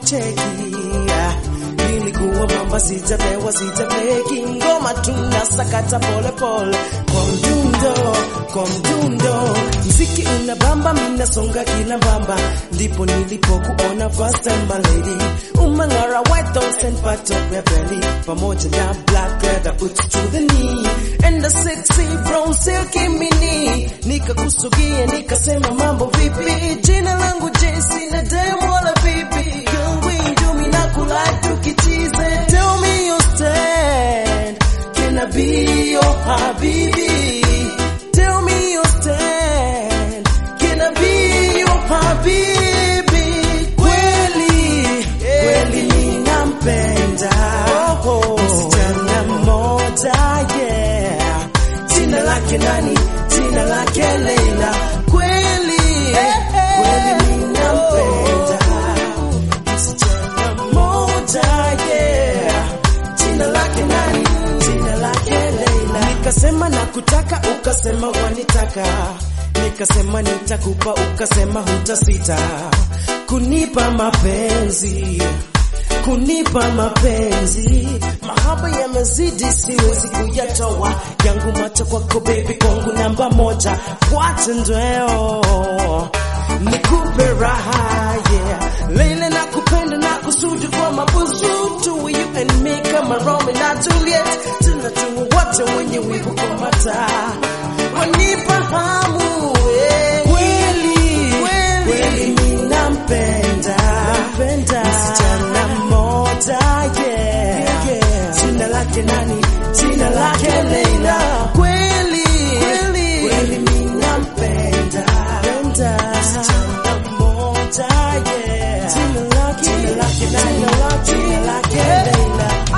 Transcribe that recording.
cheki. Nilikuwa mamba sijapewa sijapeki. Ngoma tunasakata pole pole kwa mdundo. Mziki unabamba mina songa kila bamba. Ndipo nilipokuona first time my lady. Umangara white toast and part of your belly. Pamoja na black leather boots to the knee. And the sexy brown silky mini. Nikakusugia nikasema mambo vipi. Jina langu Jesse na demo wala vipi. Girl we do me na kulai tukitize. Tell me your stand. Can I be your habibi? Tell me your stand. Can I be your habibi? Kweli ninampenda msichana mmoja, yeah. Jina lake nani? Jina lake Leila. Kweli ninampenda msichana mmoja, yeah. Jina lake nani? Jina lake Leila. Nikasema nakutaka, ukasema wanitaka. Nikasema nitakupa, ukasema hutasita. Kunipa mapenzi, mahaba yamezidi siwezi kuyatoa. Yangu macho kwako baby, kwangu namba moja. Fuate ndweo nikupe raha, yeah. Leila nakupenda na kusudi kwa mabusu. To you and me kama Romeo na Juliet. Tunajua wote wenye wivu kwa mata. Wanipa hamu, yeah. Kweli ninampenda msichana mmoja, yeah. Jina lake nani? Jina lake Leila. Kweli ninampenda msichana mmoja, yeah. Jina lake nani? Jina lake Leila.